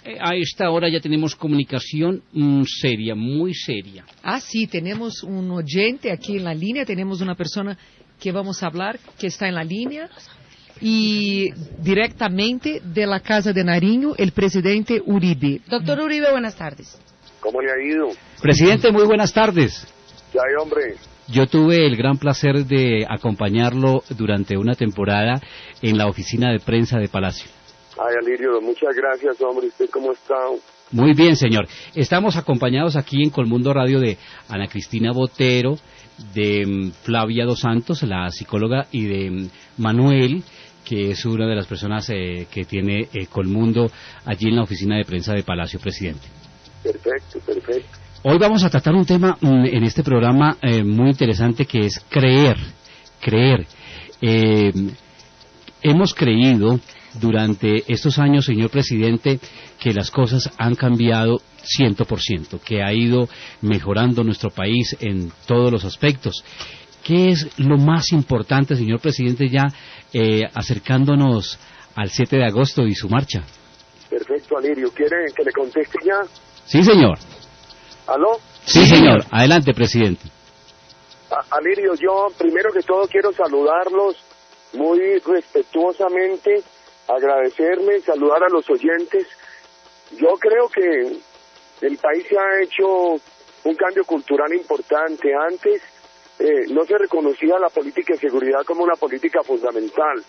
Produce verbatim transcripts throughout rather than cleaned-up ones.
a esta hora ya tenemos comunicación mm, seria, muy seria. Ah, sí, tenemos un oyente aquí en la línea, tenemos una persona que vamos a hablar, que está en la línea, y directamente de la Casa de Nariño, el presidente Uribe. Doctor Uribe, buenas tardes. ¿Cómo le ha ido? Presidente, muy buenas tardes. ¿Qué hay, hombre? Yo tuve el gran placer de acompañarlo durante una temporada en la oficina de prensa de Palacio. Ay, Alirio, muchas gracias, hombre. ¿Usted cómo está? Muy bien, señor. Estamos acompañados aquí en Colmundo Radio de Ana Cristina Botero, de um, Flavia Dos Santos, la psicóloga, y de um, Manuel, que es una de las personas eh, que tiene eh, Colmundo allí en la oficina de prensa de Palacio, presidente. Perfecto, perfecto. Hoy vamos a tratar un tema um, en este programa eh, muy interesante, que es creer, creer. Eh, hemos creído durante estos años, señor presidente, que las cosas han cambiado cien por ciento, que ha ido mejorando nuestro país en todos los aspectos. ¿Qué es lo más importante, señor presidente, ya eh, acercándonos al siete de agosto y su marcha? Perfecto, Alirio. ¿Quiere que le conteste ya? Sí, señor. ¿Aló? Sí, señor. Adelante, presidente. A Alirio, yo primero que todo quiero saludarlos muy respetuosamente, agradecerme, saludar a los oyentes. Yo creo que el país se ha hecho un cambio cultural importante. Antes eh, no se reconocía la política de seguridad como una política fundamental.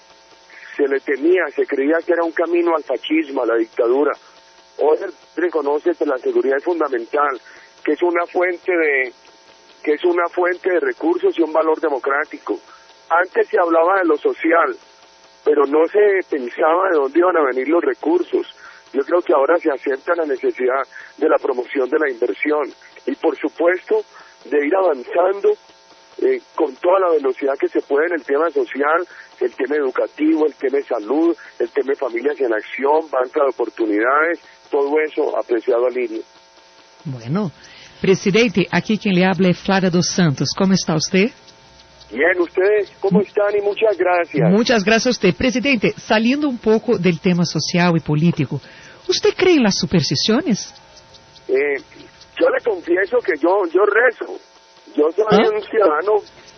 Se le temía, se creía que era un camino al fascismo, a la dictadura. Hoy se reconoce que la seguridad es fundamental, que es una fuente de que es una fuente de recursos y un valor democrático. Antes se hablaba de lo social, pero no se pensaba de dónde iban a venir los recursos. Yo creo que ahora se acepta la necesidad de la promoción de la inversión y, por supuesto, de ir avanzando eh, con toda la velocidad que se puede en el tema social, el tema educativo, el tema de salud, el tema de familias en acción, banca de oportunidades, todo eso, apreciado Alirio. Bueno, presidente, aquí quien le habla es Flavia Dos Santos. ¿Cómo está usted? Bien, ¿ustedes cómo están? Y muchas gracias. Muchas gracias a usted. Presidente, saliendo un poco del tema social y político, ¿usted cree en las supersticiones? Eh, yo le confieso que yo yo rezo. Yo soy ¿Ah? un ciudadano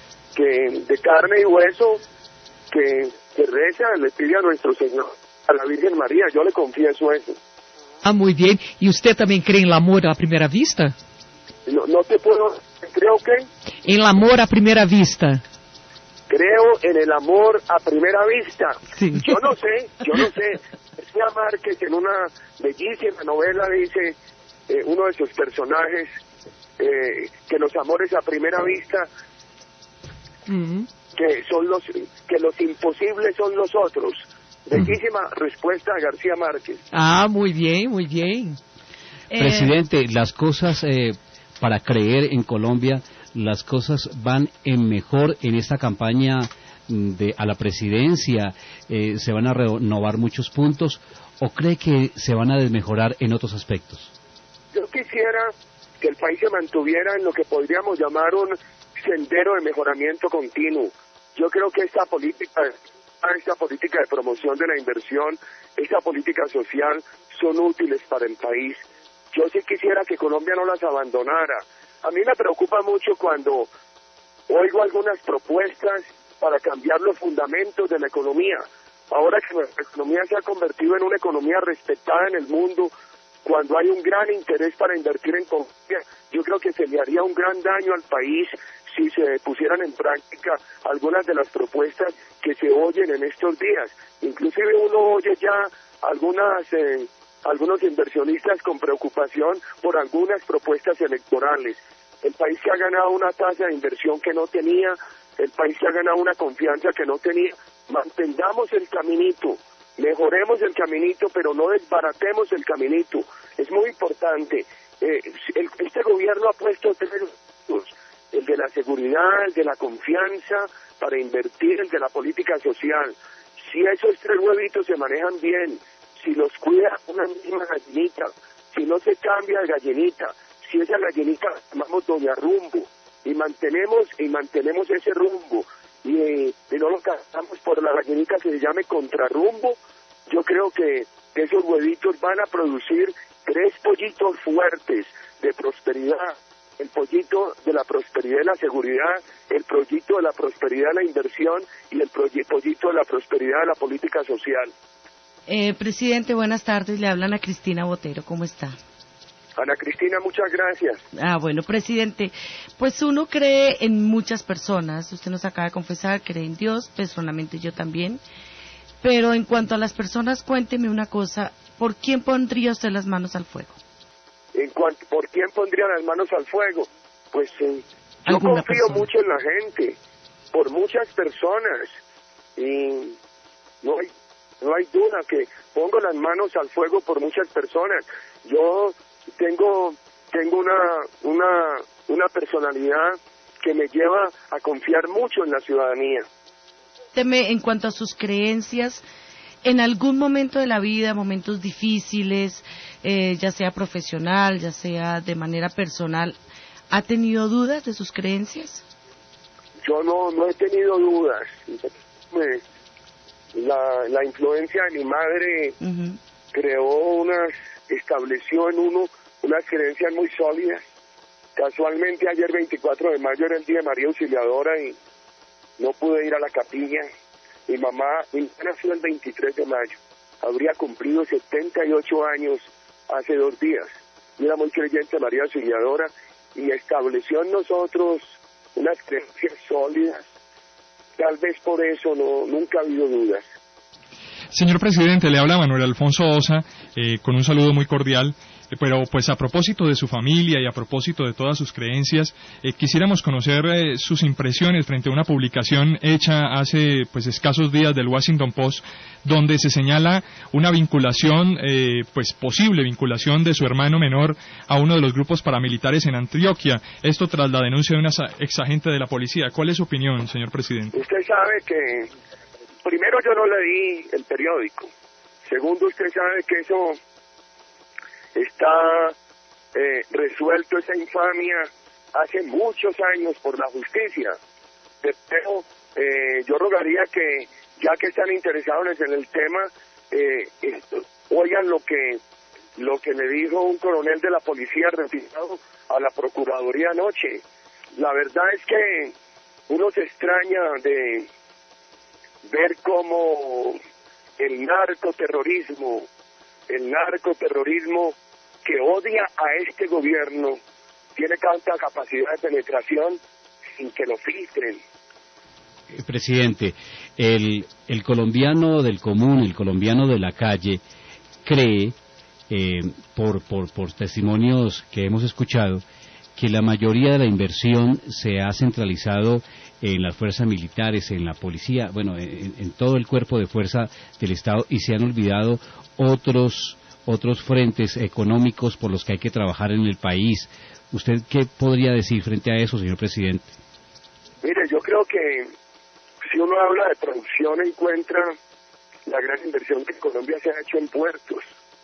que de carne y hueso que, que reza, le pide a nuestro Señor, a la Virgen María. Yo le confieso eso. Ah, muy bien. ¿Y usted también cree en el amor a primera vista? No, no te puedo... ¿Creo que? En el amor a primera vista. Creo en el amor a primera vista. Sí. Yo no sé, yo no sé. García Márquez en una bellísima novela dice, eh, uno de sus personajes, eh, que los amores a primera vista, Mm. que son los que los imposibles son los otros. Bellísima respuesta de García Márquez. Ah, muy bien, muy bien. Eh, Presidente, las cosas, eh, para creer en Colombia, las cosas van en mejor en esta campaña de a la presidencia, eh, se van a renovar muchos puntos, ¿o cree que se van a desmejorar en otros aspectos? Yo quisiera que el país se mantuviera en lo que podríamos llamar un sendero de mejoramiento continuo. Yo creo que esta política, esta política de promoción de la inversión, esta política social son útiles para el país. Yo sí quisiera que Colombia no las abandonara. A mí me preocupa mucho cuando oigo algunas propuestas para cambiar los fundamentos de la economía. Ahora que nuestra economía se ha convertido en una economía respetada en el mundo, cuando hay un gran interés para invertir en Colombia, yo creo que se le haría un gran daño al país si se pusieran en práctica algunas de las propuestas que se oyen en estos días. Inclusive uno oye ya algunas eh, algunos inversionistas con preocupación por algunas propuestas electorales. El país que ha ganado una tasa de inversión que no tenía, el país que ha ganado una confianza que no tenía, mantengamos el caminito, mejoremos el caminito, pero no desbaratemos el caminito. Es muy importante. Eh, el, este gobierno ha puesto tres retos: el de la seguridad, el de la confianza para invertir, el de la política social. Si esos tres huevitos se manejan bien, si los cuida una misma gallinita, si no se cambia de gallinita, si esa gallinita la llamamos Doña Rumbo, y mantenemos y mantenemos ese rumbo, y, y no lo cambiamos por la gallinita que se llame Contrarrumbo, yo creo que esos huevitos van a producir tres pollitos fuertes de prosperidad. El pollito de la prosperidad y la seguridad, el pollito de la prosperidad de la inversión y el pollito de la prosperidad de la política social. Eh, presidente, buenas tardes. Le hablan a Cristina Botero. ¿Cómo está? Ana Cristina, muchas gracias. Ah, bueno, presidente, pues uno cree en muchas personas. Usted nos acaba de confesar, cree en Dios, personalmente yo también. Pero en cuanto a las personas, cuénteme una cosa. ¿Por quién pondría usted las manos al fuego? En cuanto, ¿Por quién pondría las manos al fuego? Pues eh, yo confío persona? mucho en la gente, por muchas personas, y no hay, no hay duda que pongo las manos al fuego por muchas personas. Yo tengo tengo una una una personalidad que me lleva a confiar mucho en la ciudadanía. Teme en cuanto a sus creencias. En algún momento de la vida, momentos difíciles, eh, ya sea profesional, ya sea de manera personal, ¿ha tenido dudas de sus creencias? Yo no no he tenido dudas. Me, la, la influencia de mi madre uh-huh. creó unas, estableció en uno unas creencias muy sólidas. Casualmente ayer veinticuatro de mayo era el día de María Auxiliadora y no pude ir a la capilla. Mi mamá, mi mamá nació el veintitrés de mayo, habría cumplido setenta y ocho años hace dos días. Era muy creyente María Auxiliadora y estableció en nosotros unas creencias sólidas. Tal vez por eso no nunca ha habido dudas. Señor presidente, le habla Manuel Alfonso Osa, eh, con un saludo muy cordial. Pero pues a propósito de su familia y a propósito de todas sus creencias, eh, quisiéramos conocer eh, sus impresiones frente a una publicación hecha hace pues escasos días del Washington Post, donde se señala una vinculación, eh, pues posible vinculación de su hermano menor a uno de los grupos paramilitares en Antioquia. Esto tras la denuncia de una exagente de la policía. ¿Cuál es su opinión, señor presidente? Usted sabe que, primero, yo no leí el periódico. Segundo, usted sabe que eso está eh, resuelto, esa infamia, hace muchos años por la justicia. Pero eh, yo rogaría que, ya que están interesados en el tema, eh, esto, oigan lo que lo que le dijo un coronel de la policía retirado a la Procuraduría anoche. La verdad es que uno se extraña de ver cómo el narcoterrorismo, el narcoterrorismo que odia a este gobierno, tiene tanta capacidad de penetración sin que lo filtren. Eh, presidente, el, el colombiano del común, el colombiano de la calle, cree, eh, por, por, por testimonios que hemos escuchado, que la mayoría de la inversión se ha centralizado en las fuerzas militares, en la policía, bueno, en, en todo el cuerpo de fuerza del Estado, y se han olvidado otros otros frentes económicos por los que hay que trabajar en el país. ¿Usted qué podría decir frente a eso, señor presidente? Mire, yo creo que si uno habla de producción, encuentra la gran inversión que Colombia se ha hecho en puertos.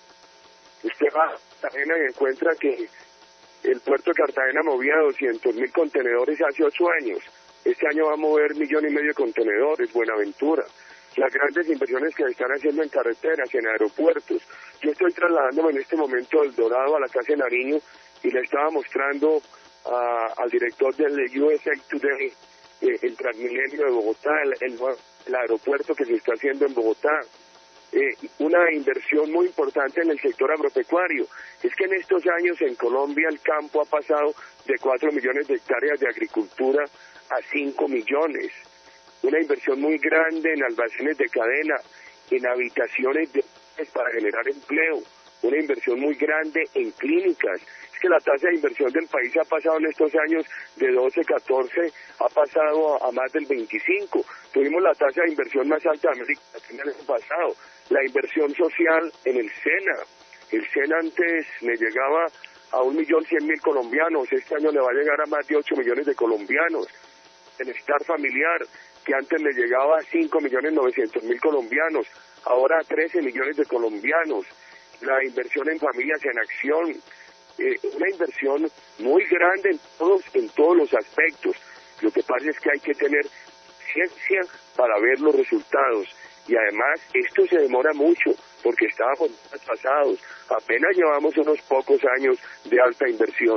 Usted va a Cartagena y encuentra que el puerto de Cartagena movía doscientos mil contenedores hace ocho años. Este año va a mover millón y medio de contenedores. Buenaventura. Las grandes inversiones que se están haciendo en carreteras, en aeropuertos. Yo estoy trasladándome en este momento del Dorado a la Casa de Nariño y le estaba mostrando a, al director del U S A Today eh, el Transmilenio de Bogotá, el, el, el aeropuerto que se está haciendo en Bogotá. Eh, una inversión muy importante en el sector agropecuario. Es que en estos años en Colombia el campo ha pasado de cuatro millones de hectáreas de agricultura a cinco millones. Una inversión muy grande en almacenes de cadena, en habitaciones de, para generar empleo, una inversión muy grande en clínicas. Es que la tasa de inversión del país ha pasado en estos años de doce, catorce, ha pasado a, a más del veinticinco. Tuvimos la tasa de inversión más alta de América Latina el año pasado. La inversión social en el SENA. El SENA antes le llegaba a un millón cien mil colombianos, este año le va a llegar a más de ocho millones de colombianos. El bienestar familiar, que antes le llegaba a cinco millones novecientos mil colombianos, ahora a trece millones de colombianos. La inversión en familias en acción, eh, una inversión muy grande en todos, en todos los aspectos. Lo que pasa es que hay que tener ciencia para ver los resultados. Y además, esto se demora mucho. porque estábamos atrasados. Apenas llevamos unos pocos años de alta inversión.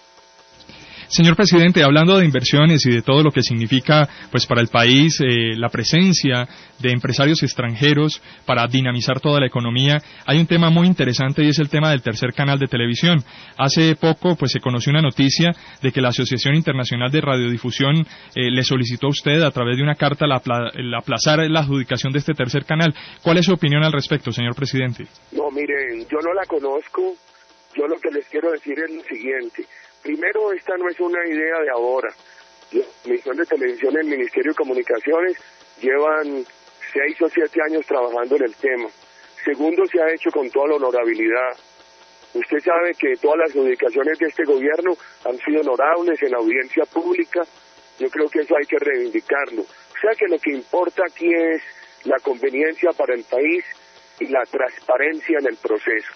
Señor presidente, hablando de inversiones y de todo lo que significa pues para el país eh, la presencia de empresarios extranjeros para dinamizar toda la economía, hay un tema muy interesante y es el tema del tercer canal de televisión. Hace poco pues se conoció una noticia de que la Asociación Internacional de Radiodifusión eh, le solicitó a usted a través de una carta la, el aplazar la adjudicación de este tercer canal. ¿Cuál es su opinión al respecto, señor presidente? No, miren, yo no la conozco. Yo lo que les quiero decir es lo siguiente. Primero, esta no es una idea de ahora. La Comisión de Televisión del Ministerio de Comunicaciones llevan seis o siete años trabajando en el tema. Segundo, se ha hecho con toda la honorabilidad. Usted sabe que todas las adjudicaciones de este gobierno han sido honorables en la audiencia pública. Yo creo que eso hay que reivindicarlo. O sea que lo que importa aquí es la conveniencia para el país y la transparencia en el proceso.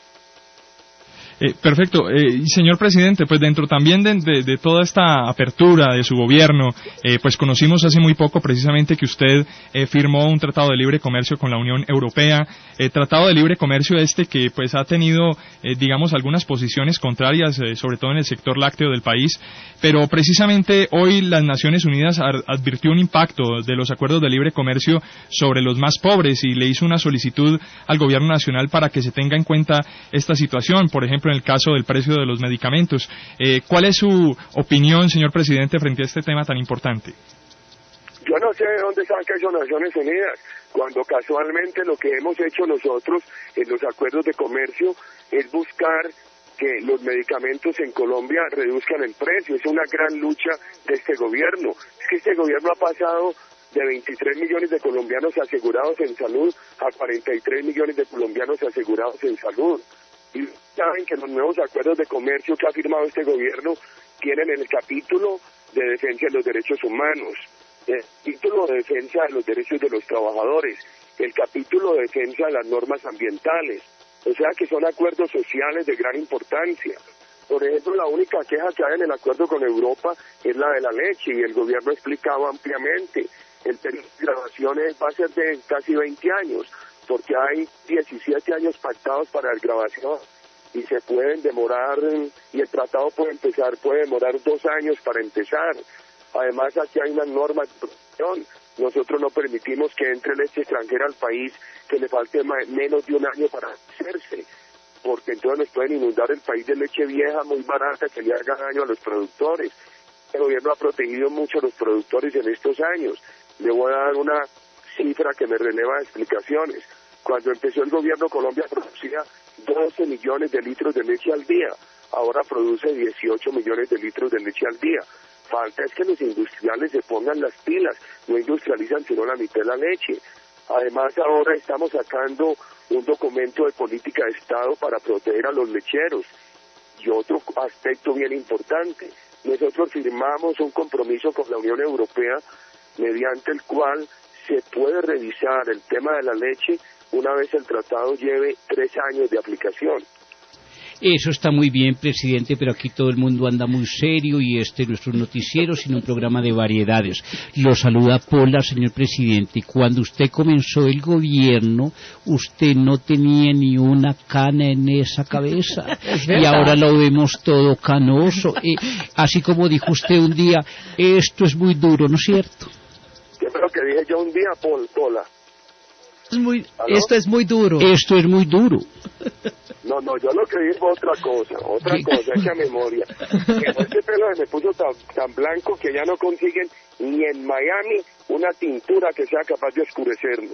Eh, perfecto. Eh, señor presidente, pues dentro también de, de, de toda esta apertura de su gobierno, eh, pues conocimos hace muy poco precisamente que usted eh, firmó un tratado de libre comercio con la Unión Europea, eh, tratado de libre comercio este que pues ha tenido, eh, digamos, algunas posiciones contrarias, eh, sobre todo en el sector lácteo del país, pero precisamente hoy las Naciones Unidas ad- advirtió un impacto de los acuerdos de libre comercio sobre los más pobres y le hizo una solicitud al gobierno nacional para que se tenga en cuenta esta situación, por ejemplo, en el caso del precio de los medicamentos. Eh, ¿Cuál es su opinión, señor presidente, frente a este tema tan importante? Yo no sé de dónde saca eso Naciones Unidas, cuando casualmente lo que hemos hecho nosotros en los acuerdos de comercio es buscar que los medicamentos en Colombia reduzcan el precio. Es una gran lucha de este gobierno. Es que este gobierno ha pasado de veintitrés millones de colombianos asegurados en salud a cuarenta y tres millones de colombianos asegurados en salud. Y saben que los nuevos acuerdos de comercio que ha firmado este gobierno tienen el capítulo de defensa de los derechos humanos, el capítulo de defensa de los derechos de los trabajadores, el capítulo de defensa de las normas ambientales. O sea que son acuerdos sociales de gran importancia. Por ejemplo, la única queja que hay en el acuerdo con Europa es la de la leche, y el gobierno ha explicado ampliamente. El periodo de grabaciones va a ser de casi veinte años, porque hay diecisiete años pactados para la grabación y se pueden demorar, y el tratado puede empezar, puede demorar dos años para empezar. Además, aquí hay unas normas de protección. Nosotros no permitimos que entre leche extranjera al país que le falte más, menos de un año para hacerse, porque entonces nos pueden inundar el país de leche vieja muy barata que le haga daño a los productores. El gobierno ha protegido mucho a los productores en estos años. Le voy a dar una cifra que me releva de explicaciones. Cuando empezó el gobierno, Colombia producía doce millones de litros de leche al día. Ahora produce dieciocho millones de litros de leche al día. Falta es que los industriales se pongan las pilas. No industrializan sino la mitad de la leche. Además, ahora estamos sacando un documento de política de Estado para proteger a los lecheros. Y otro aspecto bien importante, nosotros firmamos un compromiso con la Unión Europea mediante el cual se puede revisar el tema de la leche una vez el tratado lleve tres años de aplicación. Eso está muy bien, presidente, pero aquí todo el mundo anda muy serio y este nuestro noticiero, sino un programa de variedades. Lo saluda Pola, señor presidente. Cuando usted comenzó el gobierno, usted no tenía ni una cana en esa cabeza y ahora lo vemos todo canoso. Eh, así como dijo usted un día, esto es muy duro, ¿no es cierto? ¿Qué fue lo que dije yo un día, Pol, Pola? Es muy, esto es muy duro. Esto es muy duro. No, no, yo lo que dije fue otra cosa, otra ¿Qué? cosa, hecha memoria. Que este pelo se me puso tan, tan blanco que ya no consiguen ni en Miami una tintura que sea capaz de oscurecerlo.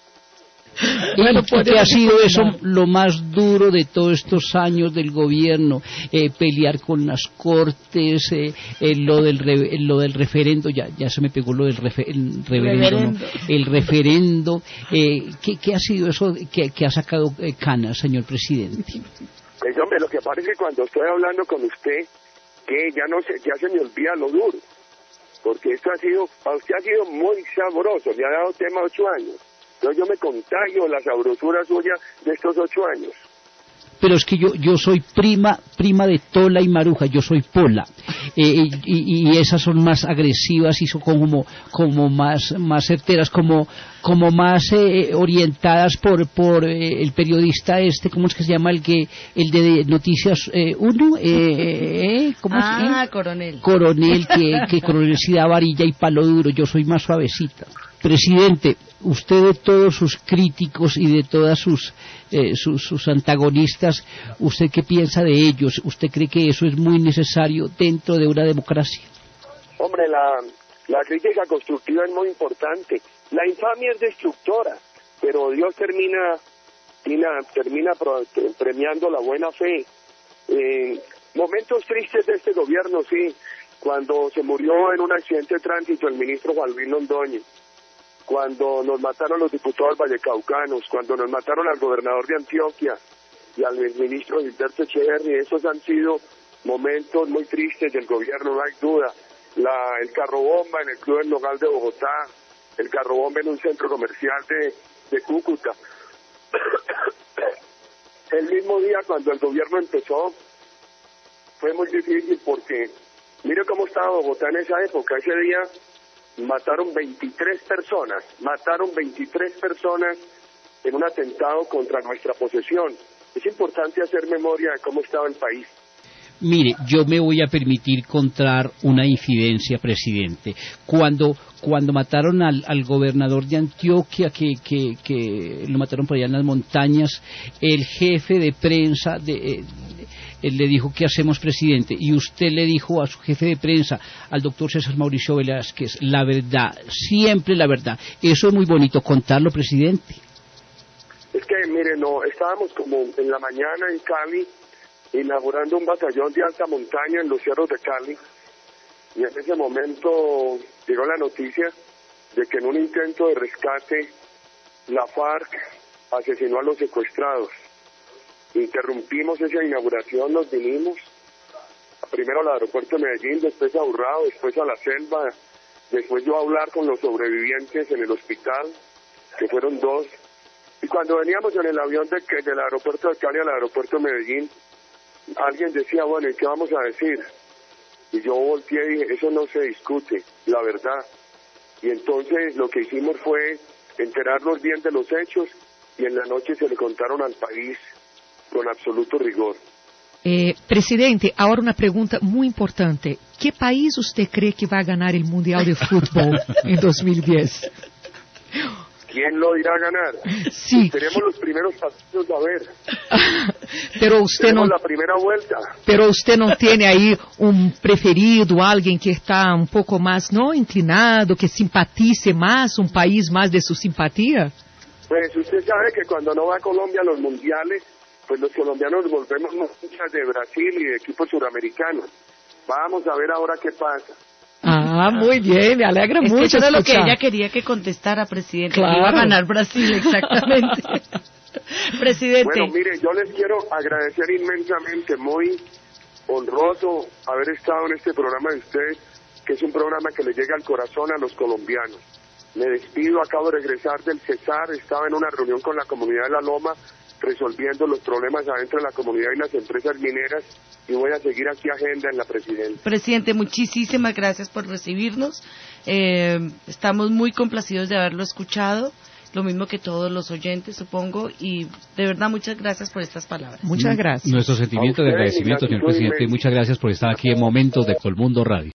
Bueno, ¿qué ha sido eso lo más duro de todos estos años del gobierno? Eh, pelear con las cortes, eh, eh, lo del re, lo del referendo, ya ya se me pegó lo del refer, el reverendo, reverendo. ¿no? el referendo. Eh, ¿qué, ¿Qué ha sido eso que, que ha sacado eh, canas, señor presidente? Pues hombre, lo que pasa es que cuando estoy hablando con usted, que ya no se, ya se me olvida lo duro, porque esto ha sido, a usted ha sido muy sabroso, le ha dado tema ocho años. Entonces yo me contagio la sabrosura suya de estos ocho años. Pero es que yo yo soy prima prima de Tola y Maruja, yo soy Pola. eh, y, y esas son más agresivas y son como, como más, más certeras, como, como más eh, orientadas por, por eh, el periodista este, ¿cómo es que se llama? El que, el de Noticias eh, uno, eh, eh, ¿cómo ah, es? Eh? Coronel. Coronel, que, que Coronel sí da varilla y palo duro, yo soy más suavecita. Presidente, usted de todos sus críticos y de todas sus, eh, sus, sus antagonistas, ¿usted qué piensa de ellos? ¿Usted cree que eso es muy necesario dentro de una democracia? Hombre, la, la crítica constructiva es muy importante. La infamia es destructora, pero Dios termina, termina, termina premiando la buena fe. Eh, momentos tristes de este gobierno, sí, cuando se murió en un accidente de tránsito el ministro Juan Luis Londoño, cuando nos mataron los diputados vallecaucanos, cuando nos mataron al gobernador de Antioquia y al ministro Gilberto Echeverri. Esos han sido momentos muy tristes del gobierno, no hay duda. La, el carro bomba en el Club del Nogal de Bogotá, el carro bomba en un centro comercial de, de Cúcuta. El mismo día cuando el gobierno empezó fue muy difícil porque mire cómo estaba Bogotá en esa época. Ese día mataron veintitrés personas, mataron veintitrés personas en un atentado contra nuestra posesión. Es importante hacer memoria de cómo estaba el país. Mire, yo me voy a permitir contar una infidencia, presidente. Cuando cuando mataron al, al gobernador de Antioquia, que, que, que lo mataron por allá en las montañas, el jefe de prensa de... Eh, él le dijo, ¿qué hacemos, presidente? Y usted le dijo a su jefe de prensa, al doctor César Mauricio Velázquez, la verdad, siempre la verdad. Eso es muy bonito contarlo, presidente. Es que, mire, no, estábamos como en la mañana en Cali, inaugurando un batallón de alta montaña en los cerros de Cali, y en ese momento llegó la noticia de que en un intento de rescate, la FARC asesinó a los secuestrados. Interrumpimos esa inauguración, nos vinimos primero al aeropuerto de Medellín, después a Urrao, después a la selva, después yo a hablar con los sobrevivientes en el hospital, que fueron dos, y cuando veníamos en el avión de, del aeropuerto de Cali al aeropuerto de Medellín, alguien decía, bueno, ¿y qué vamos a decir? Y yo volteé y dije, eso no se discute, la verdad. Y entonces lo que hicimos fue enterarnos bien de los hechos y en la noche se le contaron al país con absoluto rigor. Eh, presidente, ahora una pregunta muy importante. ¿Qué país usted cree que va a ganar el Mundial de Fútbol en dos mil diez? ¿Quién lo irá a ganar? Sí. Tenemos los primeros partidos a ver. Pero usted Tenemos no, la primera vuelta. pero usted no tiene ahí un preferido, alguien que está un poco más no inclinado, que simpatice más, un país más de su simpatía. Pues usted sabe que cuando no va a Colombia a los mundiales, pues los colombianos volvemos muchas de Brasil y de equipos suramericanos. Vamos a ver ahora qué pasa. Ah, muy bien, me alegra Es que mucho eso era lo que escuchar. ella quería que contestara, presidente. Claro. Que iba a ganar Brasil, exactamente. Presidente. Bueno, mire, yo les quiero agradecer inmensamente, muy honroso haber estado en este programa de ustedes, que es un programa que le llega al corazón a los colombianos. Me despido, acabo de regresar del Cesar, estaba en una reunión con la comunidad de La Loma, resolviendo los problemas adentro de la comunidad y las empresas mineras, y voy a seguir aquí agenda en la presidencia. Presidente, muchísimas gracias por recibirnos. Eh, estamos muy complacidos de haberlo escuchado, lo mismo que todos los oyentes, supongo, y de verdad muchas gracias por estas palabras. Muchas gracias. Nuestro sentimiento de A ustedes, agradecimiento, mi señor gratitud presidente, inmensa. muchas gracias por estar aquí en Momentos de Colmundo Radio.